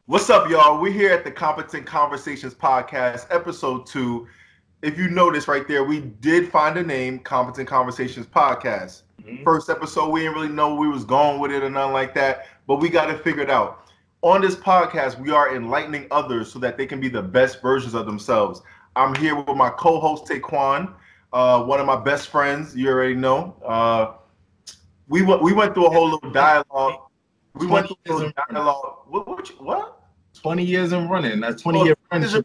What's up, y'all? We're here at the Competent Conversations Podcast, episode 2. If you notice right there, we did find a name, Competent Conversations Podcast. First episode, we didn't really know where we was going with it or nothing like that, but we got it figured out. On this podcast, we are enlightening others so that they can be the best versions of themselves. I'm here with my co-host, Taquan, one of my best friends, you already know. We went through a whole little dialogue. We went through a little dialogue. What? 20 years in running. That's 20-year friendship.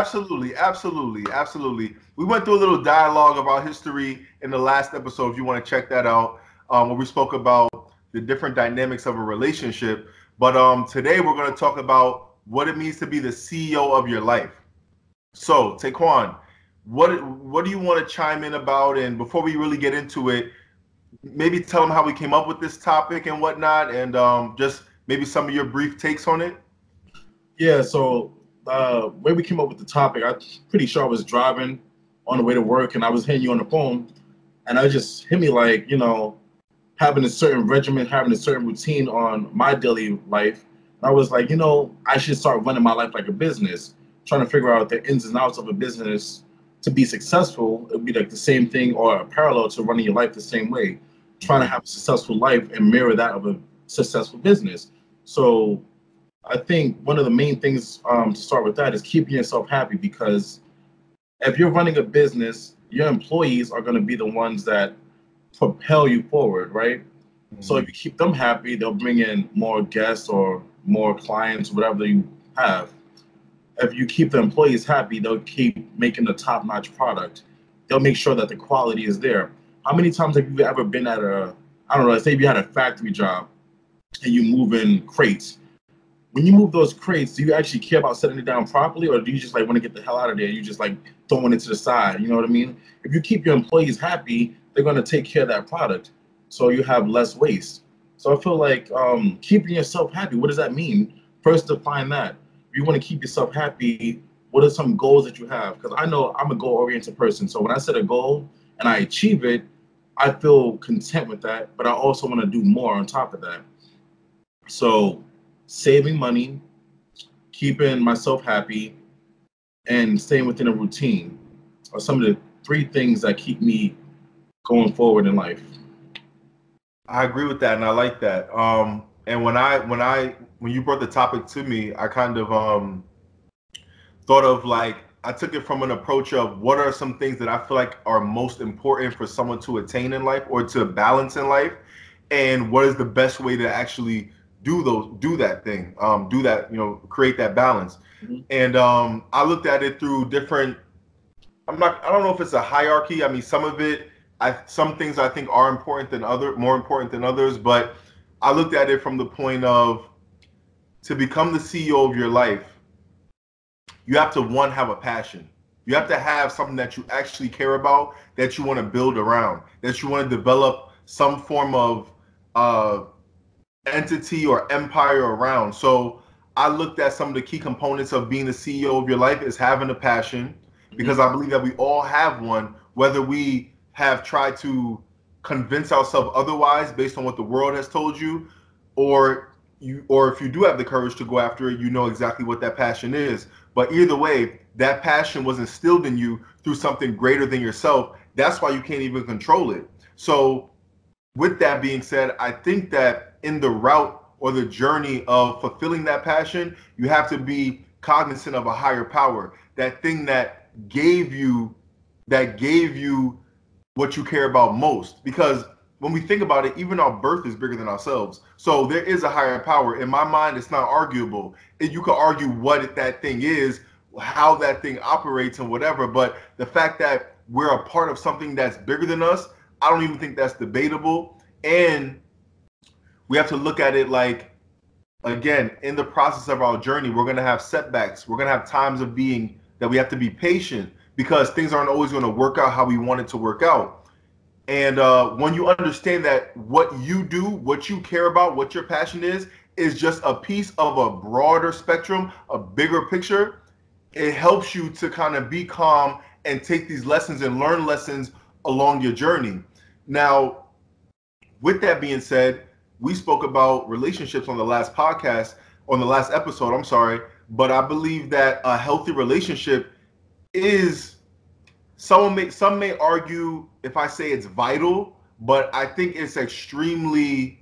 Absolutely. We went through a little dialogue of our history in the last episode, if you want to check that out, where we spoke about the different dynamics of a relationship. But today we're going to talk about what it means to be the CEO of your life. So, Taquan, what do you want to chime in about? And before we really get into it, maybe tell them how we came up with this topic and whatnot, and just maybe some of your brief takes on it. Yeah, so when we came up with the topic, I'm pretty sure I was driving on the way to work and I was hitting you on the phone, and I just hit me like, having a certain regimen, having a certain routine on my daily life. And I was like, I should start running my life like a business, trying to figure out the ins and outs of a business to be successful. It would be like the same thing or a parallel to running your life the same way, trying to have a successful life and mirror that of a successful business. So I think one of the main things to start with that is keeping yourself happy, because if you're running a business, your employees are going to be the ones that propel you forward, right? Mm-hmm. So if you keep them happy, they'll bring in more guests or more clients, whatever you have. If you keep the employees happy, they'll keep making the top-notch product. They'll make sure that the quality is there. How many times have you ever been at let's say if you had a factory job and you move in crates? When you move those crates, do you actually care about setting it down properly, or do you just want to get the hell out of there? You just throwing it to the side, you know what I mean? If you keep your employees happy, they're going to take care of that product, so you have less waste. So I feel like keeping yourself happy, what does that mean? First, define that. If you want to keep yourself happy, what are some goals that you have? Because I know I'm a goal-oriented person, so when I set a goal and I achieve it, I feel content with that, but I also want to do more on top of that. So saving money, keeping myself happy, and staying within a routine are some of the 3 things that keep me going forward in life. I agree with that, and I like that. And when you brought the topic to me, I kind of thought of I took it from an approach of what are some things that I feel like are most important for someone to attain in life or to balance in life, and what is the best way to actually do that thing, create that balance. Mm-hmm. And I looked at it through different. I don't know if it's a hierarchy. I mean, some things I think are more important than others. But I looked at it from the point of, to become the CEO of your life, you have to have a passion. You have to have something that you actually care about, that you want to build around, that you want to develop some form of entity or empire around. So I looked at some of the key components of being the CEO of your life is having a passion, because I believe that we all have one, whether we have tried to convince ourselves otherwise based on what the world has told you, or if you do have the courage to go after it, you know exactly what that passion is. But either way, that passion was instilled in you through something greater than yourself. That's why you can't even control it. So with that being said, I think that in the route or the journey of fulfilling that passion, you have to be cognizant of a higher power, that thing that gave you what you care about most. Because when we think about it, even our birth is bigger than ourselves. So there is a higher power. In my mind, it's not arguable. You could argue what that thing is, how that thing operates and whatever, but the fact that we're a part of something that's bigger than us, I don't even think that's debatable. And we have to look at it again, in the process of our journey, we're going to have setbacks. We're going to have times of being that we have to be patient, because things aren't always going to work out how we want it to work out. And when you understand that what you do, what you care about, what your passion is just a piece of a broader spectrum, a bigger picture, it helps you to kind of be calm and take these lessons and learn lessons along your journey. Now, with that being said, we spoke about relationships on the last podcast, on the last episode, I'm sorry, but I believe that a healthy relationship is, some may argue if I say it's vital, but I think it's extremely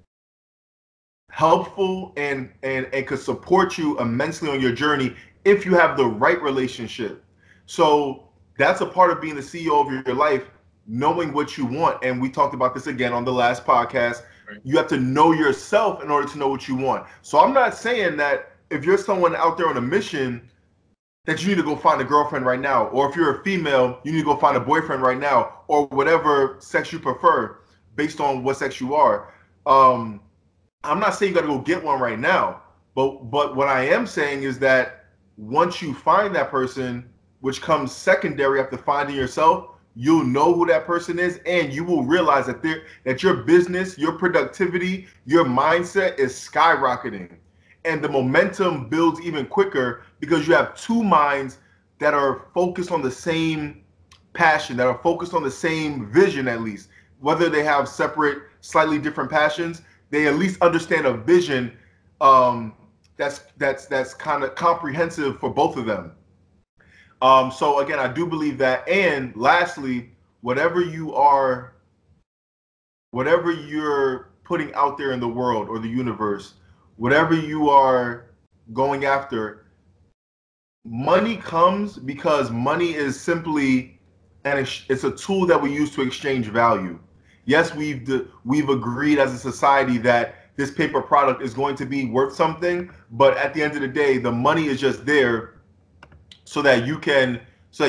helpful and could support you immensely on your journey if you have the right relationship. So that's a part of being the CEO of your life, knowing what you want. And we talked about this again on the last podcast. Right. You have to know yourself in order to know what you want. So I'm not saying that if you're someone out there on a mission that you need to go find a girlfriend right now, or if you're a female, you need to go find a boyfriend right now, or whatever sex you prefer based on what sex you are. I'm not saying you got to go get one right now, but what I am saying is that once you find that person, which comes secondary after finding yourself, you'll know who that person is, and you will realize that your business, your productivity, your mindset is skyrocketing, and the momentum builds even quicker because you have two minds that are focused on the same passion, that are focused on the same vision. At least, whether they have separate, slightly different passions, they at least understand a vision that's kind of comprehensive for both of them. So again, I do believe that. And lastly, whatever you're putting out there in the world or the universe, whatever you are going after, money comes because money is simply, and it's a tool that we use to exchange value. Yes, we've agreed as a society that this paper product is going to be worth something, but at the end of the day, the money is just there so that you can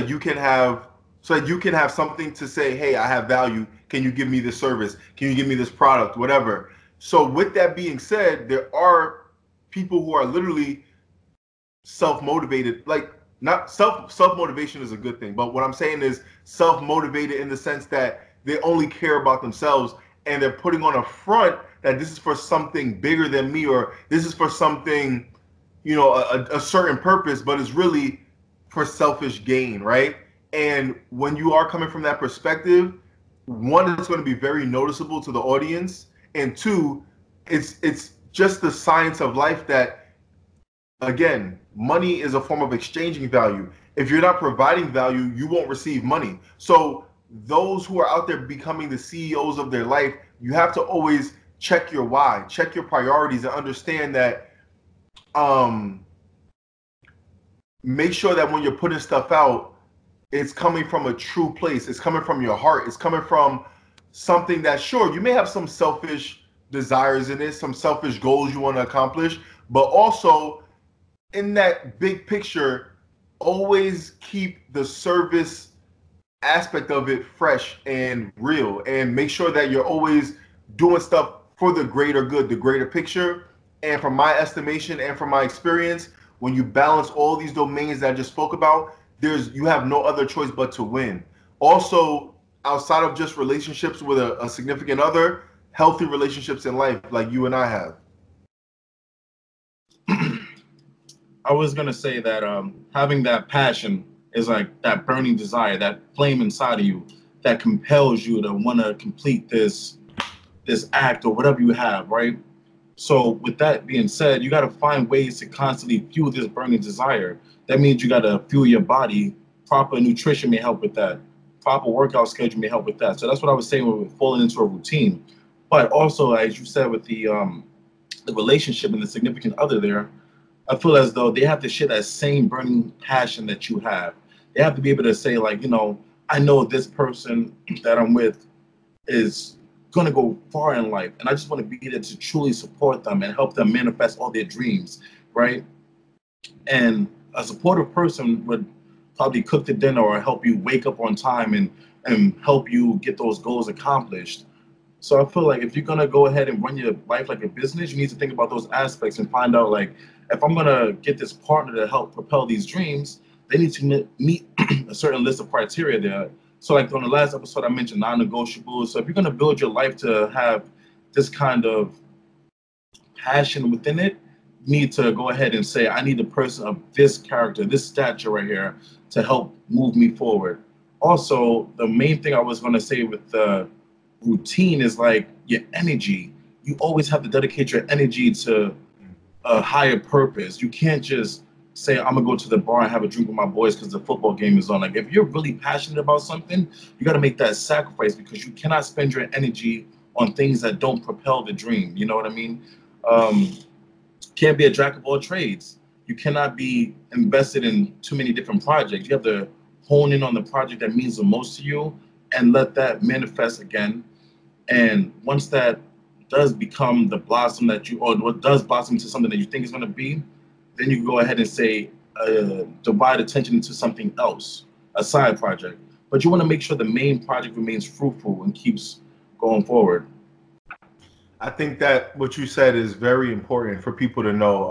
have something to say, hey, I have value. Can you give me this service? Can you give me this product? Whatever. So with that being said, there are people who are literally self-motivated, like not self-motivation is a good thing, but what I'm saying is self-motivated in the sense that they only care about themselves, and they're putting on a front that this is for something bigger than me, or this is for something, a certain purpose, but it's really for selfish gain, right? And when you are coming from that perspective, one, it's going to be very noticeable to the audience, and two, it's just the science of life that, again, money is a form of exchanging value. If you're not providing value, you won't receive money. So those who are out there becoming the CEOs of their life, you have to always check your why, check your priorities, and understand that make sure that when you're putting stuff out, it's coming from a true place. It's coming from your heart. It's coming from something that, sure, you may have some selfish desires in it, some selfish goals you want to accomplish, but also in that big picture, always keep the service aspect of it fresh and real, and make sure that you're always doing stuff for the greater good, the greater picture. And from my estimation and from my experience, when you balance all these domains that I just spoke about, you have no other choice but to win. Also, outside of just relationships with a significant other, healthy relationships in life like you and I have. I was going to say that having that passion is like that burning desire, that flame inside of you that compels you to want to complete this act or whatever you have, right? So with that being said, you got to find ways to constantly fuel this burning desire. That means you got to fuel your body. Proper nutrition may help with that. Proper workout schedule may help with that. So that's what I was saying with falling into a routine. But also, as you said, with the relationship and the significant other there, I feel as though they have to share that same burning passion that you have. They have to be able to say, like, I know this person that I'm with is going to go far in life, and I just want to be there to truly support them and help them manifest all their dreams, right? And a supportive person would probably cook the dinner or help you wake up on time and help you get those goals accomplished. So I feel like if you're going to go ahead and run your life like a business, you need to think about those aspects and find out, like, if I'm going to get this partner to help propel these dreams, they need to meet a certain list of criteria there. So like on the last episode, I mentioned non-negotiables. So if you're going to build your life to have this kind of passion within it, you need to go ahead and say, I need a person of this character, this stature right here to help move me forward. Also, the main thing I was going to say with the routine is like your energy. You always have to dedicate your energy to a higher purpose. You can't just say, I'm gonna go to the bar and have a drink with my boys because the football game is on. Like, if you're really passionate about something, you got to make that sacrifice, because you cannot spend your energy on things that don't propel the dream. You know what I mean? Um, can't be a jack of all trades. You cannot be invested in too many different projects. You have to hone in on the project that means the most to you and let that manifest again. And once that does become the blossom that you, or what does blossom into something that you think is going to be, then you can go ahead and say, divide attention into something else, a side project. But you want to make sure the main project remains fruitful and keeps going forward. I think that what you said is very important for people to know.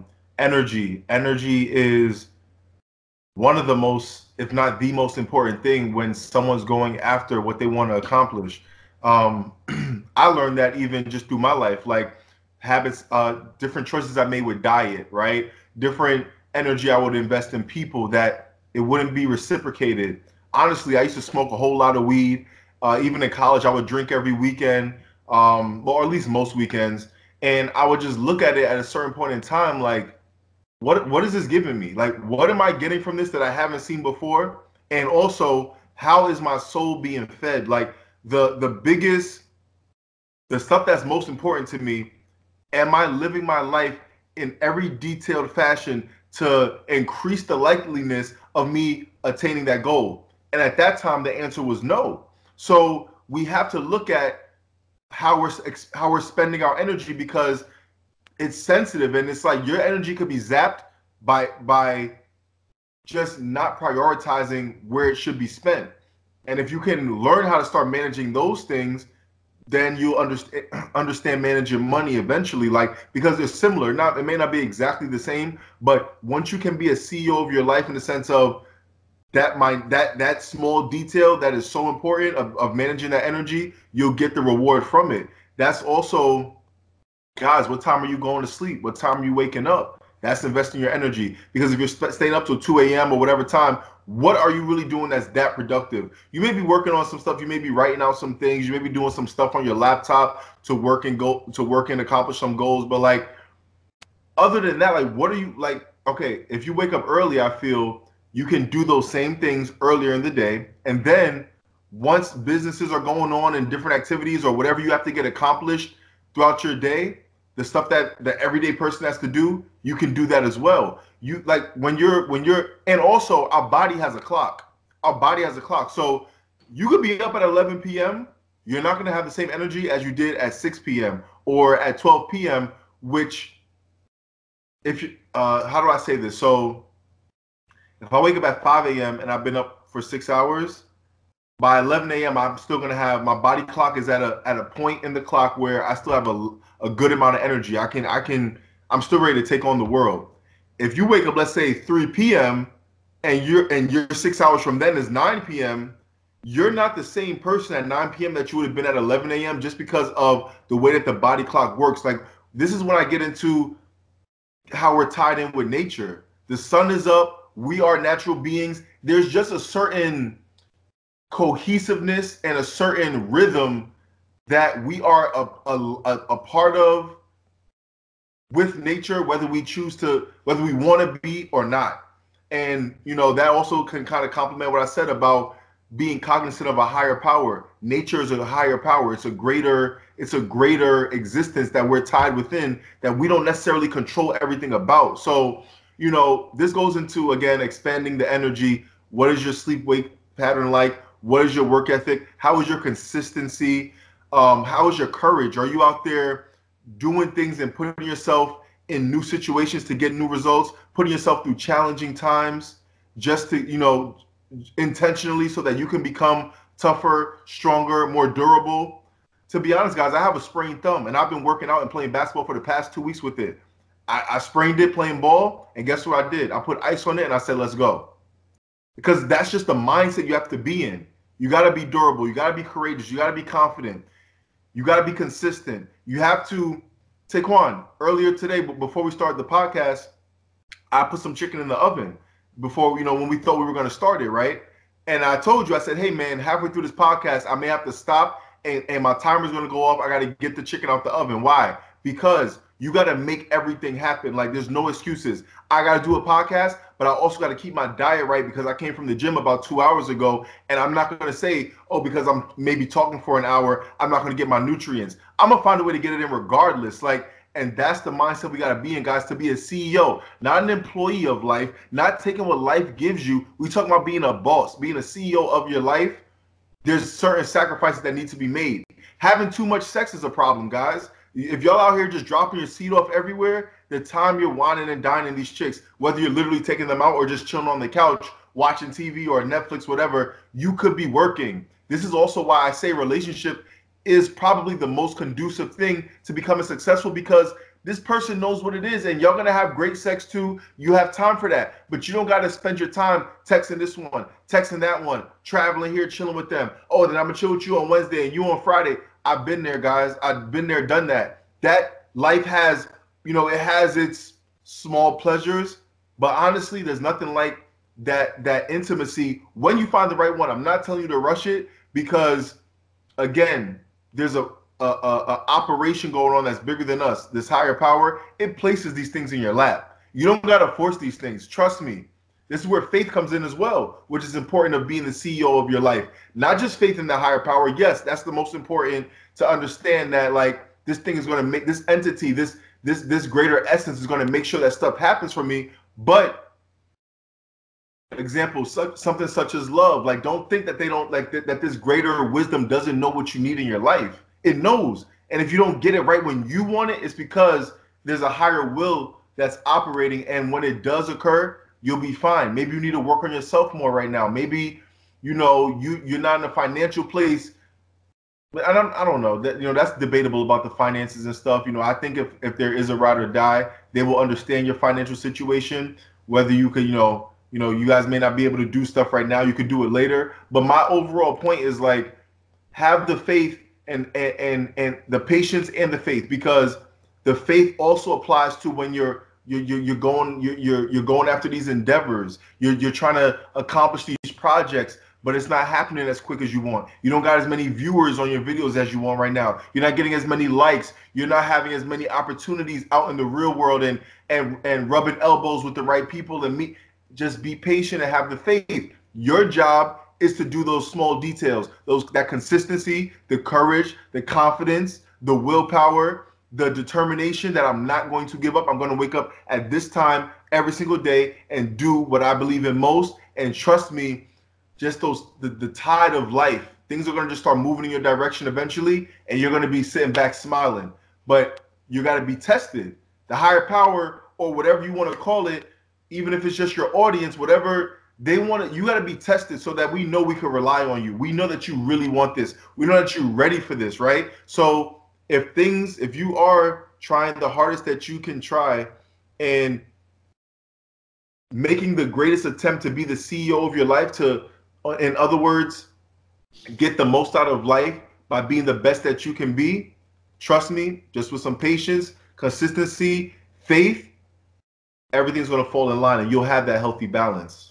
Energy is one of the most, if not the most important thing when someone's going after what they want to accomplish. Um, I learned that even just through my life, like habits, different choices I made with diet, right? Different energy I would invest in people that it wouldn't be reciprocated. Honestly, I used to smoke a whole lot of weed. Even in college, I would drink every weekend, or at least most weekends. And I would just look at it at a certain point in time, like, what is this giving me? Like, what am I getting from this that I haven't seen before? And also, how is my soul being fed? Like the biggest, the stuff that's most important to me, am I living my life in every detailed fashion to increase the likeliness of me attaining that goal? And at that time, the answer was no. So we have to look at how we're spending our energy, because it's sensitive, and it's like your energy could be zapped by just not prioritizing where it should be spent. And if you can learn how to start managing those things, then you'll understand managing money eventually. Like, because they're similar. Not, it may not be exactly the same, but once you can be a CEO of your life in the sense of that small detail that is so important of managing that energy, you'll get the reward from it. That's also, guys, what time are you going to sleep? What time are you waking up? That's investing your energy. Because if you're staying up till 2 a.m. or whatever time, what are you really doing that's that productive? You may be working on some stuff. You may be writing out some things. You may be doing some stuff on your laptop to work and accomplish some goals. But like, other than that, like, what are you like? Okay, if you wake up early, I feel you can do those same things earlier in the day. And then once businesses are going on and different activities or whatever you have to get accomplished throughout your day, the stuff that the everyday person has to do, you can do that as well. You like when you're and also our body has a clock. Our body has a clock. So you could be up at 11 p.m. You're not going to have the same energy as you did at 6 p.m. or at 12 p.m., which if you how do I say this? So if I wake up at 5 a.m. and I've been up for 6 hours, by 11 a.m. I'm still gonna have my body clock is at a point in the clock where I still have a good amount of energy. I'm still ready to take on the world. If you wake up, let's say 3 p.m. and you're 6 hours from then is 9 p.m., you're not the same person at 9 p.m. that you would have been at 11 a.m. just because of the way that the body clock works. Like, this is when I get into how we're tied in with nature. The sun is up. We are natural beings. There's just a certain cohesiveness and a certain rhythm that we are a part of with nature, whether whether we want to be or not. And that also can kind of complement what I said about being cognizant of a higher power. Nature is a higher power. It's a greater existence that we're tied within, that we don't necessarily control everything about. So this goes into, again, expanding the energy. What is your sleep wake pattern like? What is your work ethic? How is your consistency? How is your courage? Are you out there doing things and putting yourself in new situations to get new results, putting yourself through challenging times just to, intentionally, so that you can become tougher, stronger, more durable? To be honest, guys, I have a sprained thumb, and I've been working out and playing basketball for the past 2 weeks with it. I sprained it playing ball, and guess what I did? I put ice on it, and I said, let's go. Because that's just the mindset you have to be in. You got to be durable. You got to be courageous. You got to be confident. You got to be consistent. You have to, Taekwon, earlier today, before we started the podcast, I put some chicken in the oven before, when we thought we were going to start it, right? And I told you, I said, hey, man, halfway through this podcast, I may have to stop and my timer's going to go off. I got to get the chicken out the oven. Why? Because You got to make everything happen. Like, there's no excuses. I got to do a podcast, but I also got to keep my diet right because I came from the gym about 2 hours ago, and I'm not going to say, oh, because I'm maybe talking for an hour, I'm not going to get my nutrients. I'm going to find a way to get it in regardless. Like, and that's the mindset we got to be in, guys, to be a CEO, not an employee of life, not taking what life gives you. We talking about being a boss, being a CEO of your life. There's certain sacrifices that need to be made. Having too much sex is a problem, guys. If y'all out here just dropping your seat off everywhere, the time you're whining and dining these chicks, whether you're literally taking them out or just chilling on the couch, watching TV or Netflix, whatever, you could be working. This is also why I say relationship is probably the most conducive thing to becoming successful, because this person knows what it is, and y'all gonna have great sex too. You have time for that, but you don't gotta spend your time texting this one, texting that one, traveling here, chilling with them. Oh, then I'm gonna chill with you on Wednesday and you on Friday. I've been there, guys. I've been there, done that. That life has, it has its small pleasures, but honestly, there's nothing like that intimacy when you find the right one. I'm not telling you to rush it because, again, there's a operation going on that's bigger than us. This higher power, it places these things in your lap. You don't got to force these things. Trust me. This is where faith comes in as well, which is important of being the CEO of your life. Not just faith in the higher power. Yes, that's the most important, to understand that, like, this thing is going to make this entity, this greater essence is going to make sure that stuff happens for me. But example, something such as love. Like, don't think that they don't, like, that this greater wisdom doesn't know what you need in your life. It knows. And if you don't get it right when you want it, it's because there's a higher will that's operating. And when it does occur, you'll be fine. Maybe you need to work on yourself more right now. Maybe, you're not in a financial place. I don't know. That's debatable about the finances and stuff. I think if there is a ride or die, they will understand your financial situation. Whether you could, you guys may not be able to do stuff right now. You could do it later. But my overall point is, like, have the faith and the patience and the faith, because the faith also applies to when you're going after these endeavors. You're trying to accomplish these projects, but it's not happening as quick as you want. You don't got as many viewers on your videos as you want right now. You're not getting as many likes. You're not having as many opportunities out in the real world and rubbing elbows with the right people. And just be patient and have the faith. Your job is to do those small details, that consistency, the courage, the confidence, the willpower, the determination that I'm not going to give up. I'm going to wake up at this time every single day and do what I believe in most. And trust me, just the tide of life, things are going to just start moving in your direction eventually, and you're going to be sitting back smiling. But you got to be tested. The higher power, or whatever you want to call it, even if it's just your audience, whatever they want it, you got to be tested so that we know we can rely on you. We know that you really want this. We know that you're ready for this, right? So if you are trying the hardest that you can try and making the greatest attempt to be the CEO of your life, to, in other words, get the most out of life by being the best that you can be, trust me, just with some patience, consistency, faith, everything's going to fall in line and you'll have that healthy balance.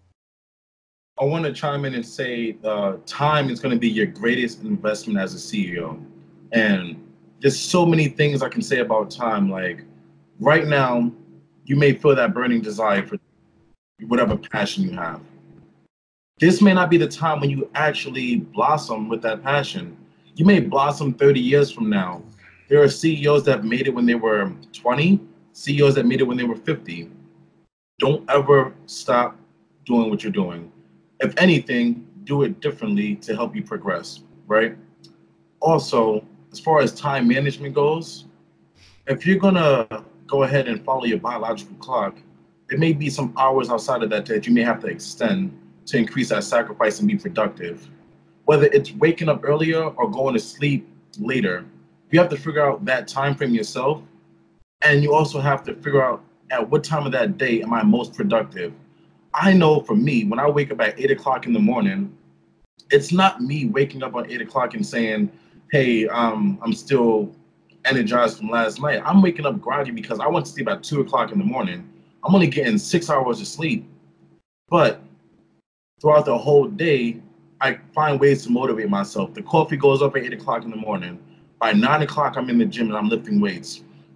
I want to chime in and say time is going to be your greatest investment as a CEO. And there's so many things I can say about time. Like, right now, you may feel that burning desire for whatever passion you have. This may not be the time when you actually blossom with that passion. You may blossom 30 years from now. There are CEOs that made it when they were 20, CEOs that made it when they were 50. Don't ever stop doing what you're doing. If anything, do it differently to help you progress, right? Also, as far as time management goes, if you're gonna go ahead and follow your biological clock, there may be some hours outside of that you may have to extend to increase that sacrifice and be productive. Whether it's waking up earlier or going to sleep later, you have to figure out that time frame yourself. And you also have to figure out at what time of that day am I most productive. I know for me, when I wake up at 8 o'clock in the morning, it's not me waking up at 8 o'clock and saying, hey, I'm still energized from last night. I'm waking up groggy because I went to sleep at 2 o'clock in the morning. I'm only getting 6 hours of sleep. But throughout the whole day, I find ways to motivate myself. The coffee goes up at 8 o'clock in the morning. By 9 o'clock, I'm in the gym and I'm lifting weights.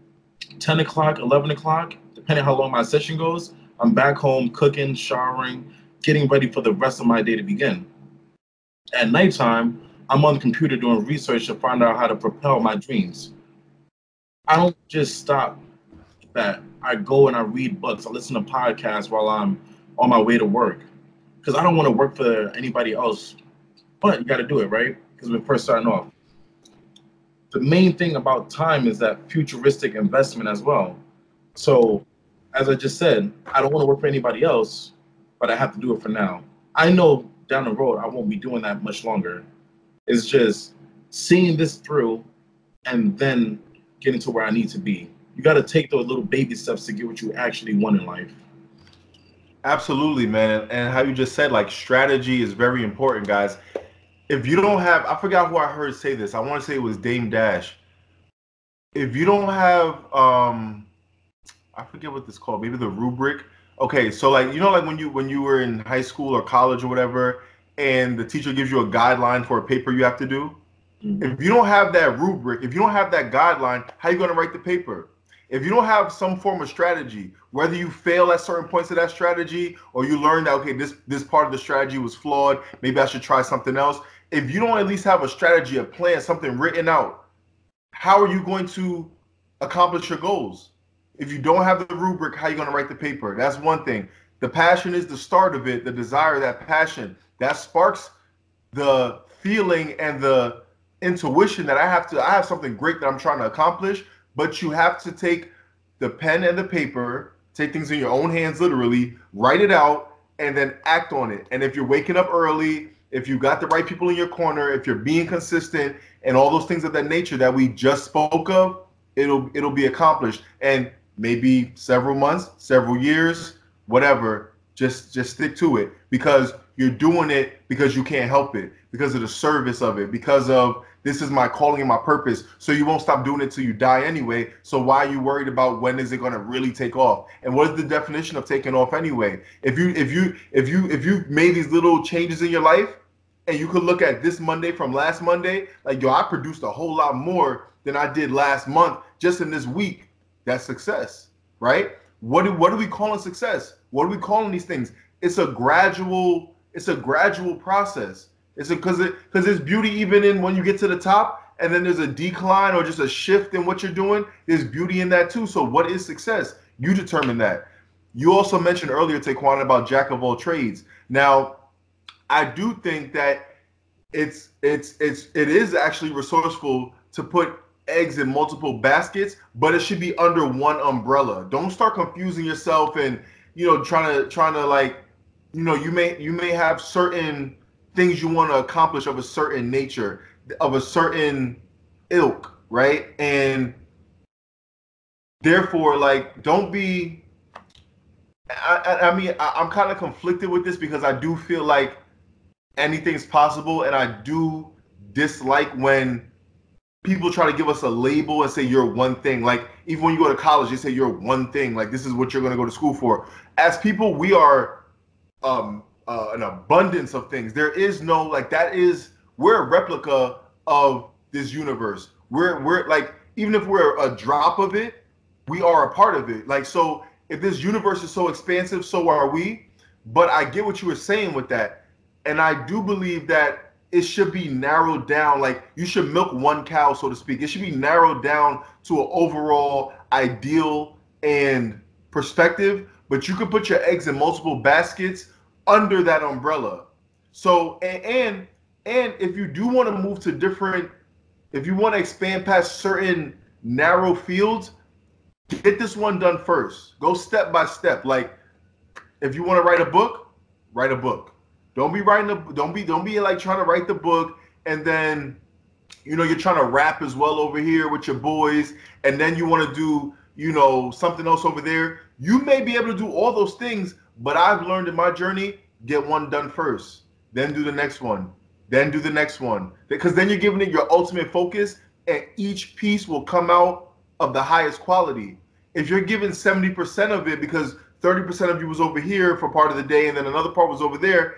10 o'clock, 11 o'clock, depending how long my session goes, I'm back home cooking, showering, getting ready for the rest of my day to begin. At nighttime, I'm on the computer doing research to find out how to propel my dreams. I don't just stop that. I go and I read books. I listen to podcasts while I'm on my way to work because I don't want to work for anybody else. But you got to do it, right? Because we're first starting off. The main thing about time is that futuristic investment as well. So, as I just said, I don't want to work for anybody else, but I have to do it for now. I know down the road I won't be doing that much longer. It's just seeing this through and then getting to where I need to be. You got to take those little baby steps to get what you actually want in life. Absolutely, man. And how you just said, like, strategy is very important, guys. If you don't have, I forgot who I heard say this. I want to say it was Dame Dash. If you don't have, I forget what this called. Maybe the rubric. Okay, so like like when you were in high school or college or whatever, and the teacher gives you a guideline for a paper you have to do. Mm-hmm. If you don't have that rubric, if you don't have that guideline, how are you going to write the paper? If you don't have some form of strategy, whether you fail at certain points of that strategy or you learn that, okay, this part of the strategy was flawed, maybe I should try something else. If you don't at least have a strategy, a plan, something written out, how are you going to accomplish your goals? If you don't have the rubric, how are you going to write the paper? That's one thing. The passion is the start of it, the desire, that passion, that sparks the feeling and the intuition that I have something great that I'm trying to accomplish. But you have to take the pen and the paper, take things in your own hands, literally, write it out, and then act on it. And if you're waking up early, if you got the right people in your corner, if you're being consistent, and all those things of that nature that we just spoke of, it'll be accomplished. And maybe several months, several years, whatever, just stick to it because you're doing it because you can't help it, because of the service of it, because of this is my calling and my purpose. So you won't stop doing it till you die anyway. So why are you worried about when is it going to really take off? And what is the definition of taking off anyway? If you made these little changes in your life and you could look at this Monday from last Monday, like, yo, I produced a whole lot more than I did last month just in this week. That's success, right? What are we calling success? What are we calling these things? It's a gradual process. It's because there's beauty even in when you get to the top and then there's a decline or just a shift in what you're doing. There's beauty in that too. So what is success? You determine that. You also mentioned earlier, Taekwon, about jack of all trades. Now, I do think that it is actually resourceful to put eggs in multiple baskets, but it should be under one umbrella. Don't start confusing yourself and trying to like, you may have certain things you want to accomplish of a certain nature, of a certain ilk, right? And therefore, like, don't be. I mean, I'm kind of conflicted with this because I do feel like anything's possible, and I do dislike when people try to give us a label and say you're one thing. Like, even when you go to college, they say you're one thing. Like, this is what you're going to go to school for. As people, we are an abundance of things. There is no, like, we're a replica of this universe. We're like, even if we're a drop of it, we are a part of it. Like, so if this universe is so expansive, so are we. But I get what you were saying with that. And I do believe that it should be narrowed down. Like, you should milk one cow, so to speak. It should be narrowed down to an overall ideal and perspective, but you can put your eggs in multiple baskets under that umbrella. So, and if you do want to move to if you want to expand past certain narrow fields, get this one done first. Go step by step. Like, if you want to write a book, write a book. Don't be like trying to write the book and then you're trying to rap as well over here with your boys, and then you want to do something else over there. You may be able to do all those things, but I've learned in my journey, get one done first, then do the next one, then do the next one, because then you're giving it your ultimate focus, and each piece will come out of the highest quality. If you're giving 70% of it because 30% of you was over here for part of the day and then another part was over there,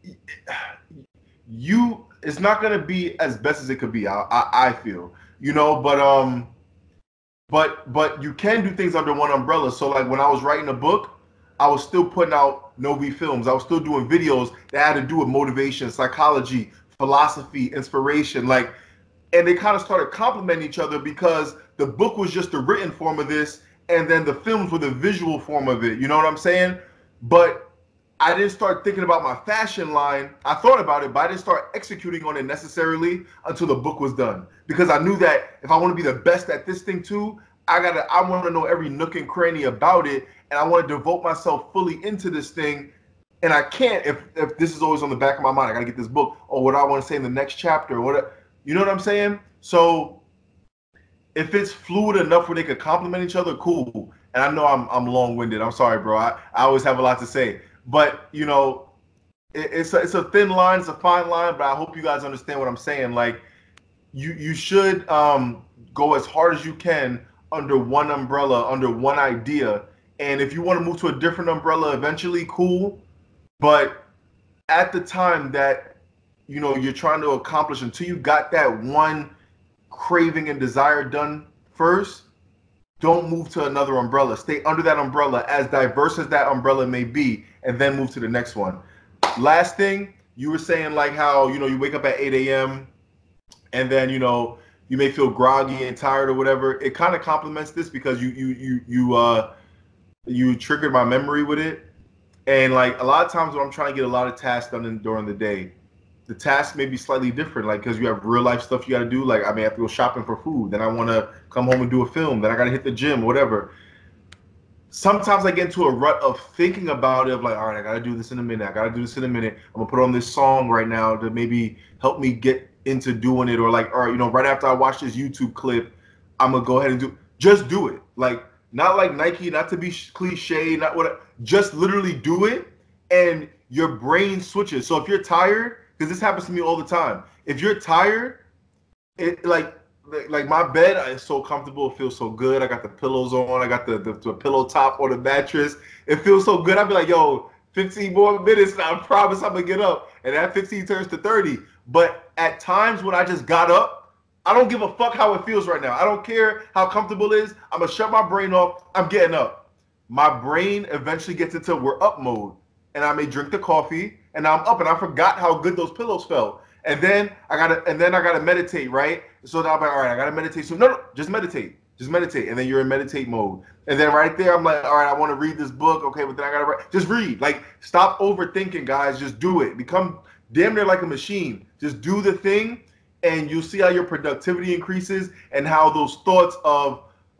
it's not going to be as best as it could be. I feel, but but you can do things under one umbrella. So like when I was writing a book, I was still putting out Novi Films. I was still doing videos that had to do with motivation, psychology, philosophy, inspiration, like, and they kind of started complementing each other because the book was just the written form of this, and then the films were the visual form of it. You know what I'm saying? But I didn't start thinking about my fashion line. I thought about it, but I didn't start executing on it necessarily until the book was done. Because I knew that if I want to be the best at this thing too, I want to know every nook and cranny about it, and I want to devote myself fully into this thing. And I can't if this is always on the back of my mind. I gotta get this book, or what I want to say in the next chapter, or what, you know what I'm saying? So if it's fluid enough where they could complement each other, cool. And I know I'm long-winded. I'm sorry, bro. I always have a lot to say. But, you know, it's a thin line, it's a fine line, but I hope you guys understand what I'm saying. Like, you should go as hard as you can under one umbrella, under one idea. And if you want to move to a different umbrella eventually, cool. But at the time that, you know, you're trying to accomplish, until you got that one craving and desire done first, don't move to another umbrella. Stay under that umbrella, as diverse as that umbrella may be, and then move to the next one. Last thing, you were saying like how, you know, you wake up at 8 a.m. and then, you know, you may feel groggy and tired or whatever. It kind of complements this because you triggered my memory with it. And like a lot of times when I'm trying to get a lot of tasks done during the day, the task may be slightly different, like because you have real life stuff you got to do. Like I may have to go shopping for food, then I want to come home and do a film, then I got to hit the gym, whatever. Sometimes I get into a rut of thinking about it, of like, all right, I got to do this in a minute. I got to do this in a minute. I'm gonna put on this song right now to maybe help me get into doing it, or like, all right, you know, right after I watch this YouTube clip, I'm gonna go ahead and just do it. Like, not like Nike, not to be cliche, not what, just literally do it, and your brain switches. So if you're tired, because this happens to me all the time. If you're tired, it like my bed is so comfortable. It feels so good. I got the pillows on. I got the pillow top on the mattress. It feels so good. I'd be like, yo, 15 more minutes, and I promise I'm going to get up. And that 15 turns to 30. But at times when I just got up, I don't give a fuck how it feels right now. I don't care how comfortable it is. I'm going to shut my brain off. I'm getting up. My brain eventually gets into we're up mode. And I may drink the coffee, and I'm up, and I forgot how good those pillows felt. And then I gotta meditate, right? So then I'm like, all right, I gotta meditate. So no, just meditate, and then you're in meditate mode. And then right there, I'm like, all right, I want to read this book, okay, but then I gotta write. Just read. Like, stop overthinking, guys. Just do it. Become damn near like a machine. Just do the thing, and you'll see how your productivity increases, and how those thoughts of,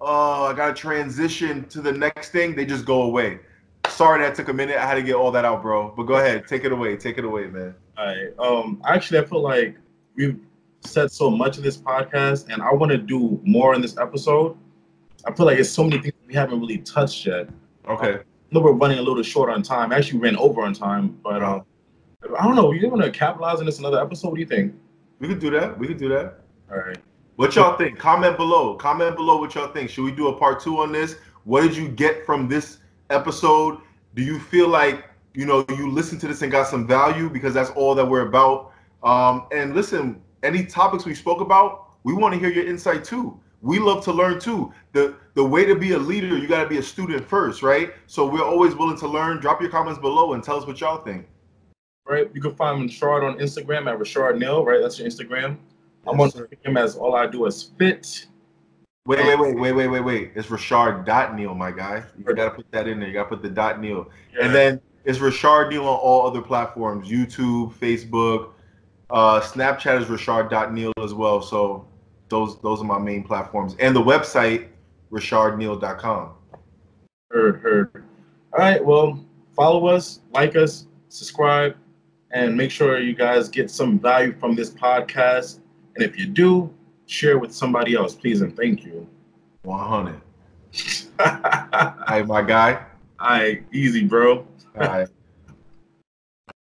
I gotta transition to the next thing, they just go away. Sorry that took a minute. I had to get all that out, bro. But go ahead, take it away, man. All right. Actually, I feel like we've said so much in this podcast, and I want to do more in this episode. I feel like there's so many things we haven't really touched yet. Okay. I know we're running a little short on time. Actually, ran over on time, but I don't know. You want to capitalize on this another episode? What do you think? We could do that. All right. What y'all think? Comment below what y'all think. Should we do a part 2 on this? What did you get from this episode? Do you feel like, you know, you listened to this and got some value? Because that's all that we're about. And listen, any topics we spoke about, we want to hear your insight too. We love to learn too. The way to be a leader, you got to be a student first, right? So we're always willing to learn. Drop your comments below and tell us what y'all think. Right. You can find Rashard on Instagram at Rashard Neal, right? That's your Instagram. Yes, I'm on Instagram as All I Do Is Fit. Wait. It's Rashard.Neal, my guy. You got to put that in there. You got to put the .Neal. Yeah. And then it's Rashard Neal on all other platforms, YouTube, Facebook, Snapchat is Rashard.Neal as well. So those are my main platforms. And the website, RashardNeal.com. Heard. All right, well, follow us, like us, subscribe, and make sure you guys get some value from this podcast. And if you do, share with somebody else, please and thank you. 100. All right, my guy. All right, easy, bro. All right.